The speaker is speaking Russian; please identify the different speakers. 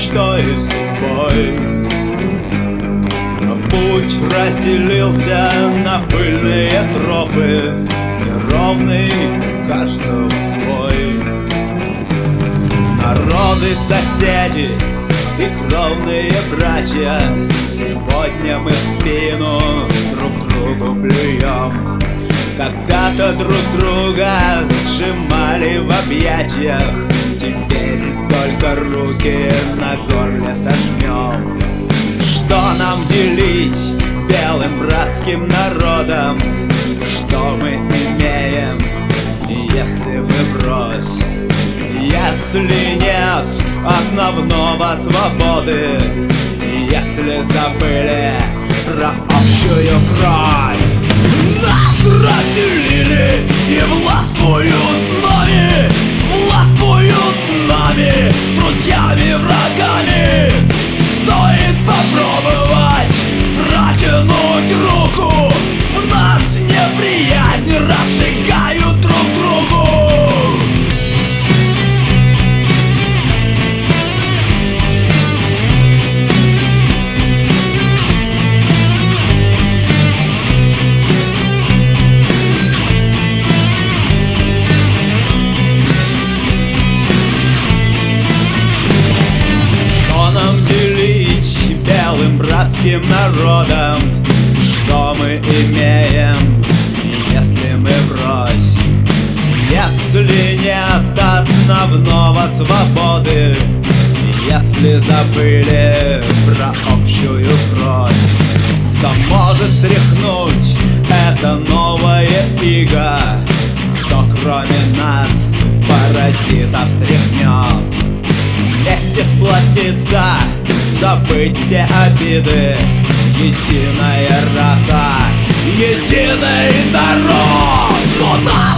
Speaker 1: мечтой и судьбой. Путь разделился на пыльные тропы, неровный, у каждого свой. Народы, соседи и кровные братья, сегодня мы в спину друг другу плюем. Когда-то друг друга сжимали в объятиях, теперь только руки на горле сожмем. Что нам делить белым братским народом? Что мы имеем, если мы врозь? Если нет основного свободы, если забыли про общую кровь. Нас разделили и властвуют нами, властвуют нами, друзьями, врагами. Стоит попробовать протянуть руку, в нас неприязнь разжигают друг другу. Братским народом, что мы имеем, если мы врозь? Если нет основного свободы, если забыли про общую кровь, кто может стряхнуть это новое иго? Кто кроме нас паразитов стряхнет? Вместе сплотиться, забыть все обиды. Единая раса, единый народ. У нас